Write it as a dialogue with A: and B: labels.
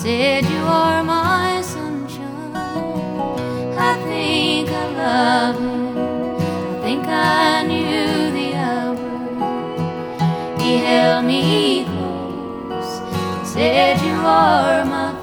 A: said you are my sunshine. I think I love him, I think I knew the hour. He held me close and said you are my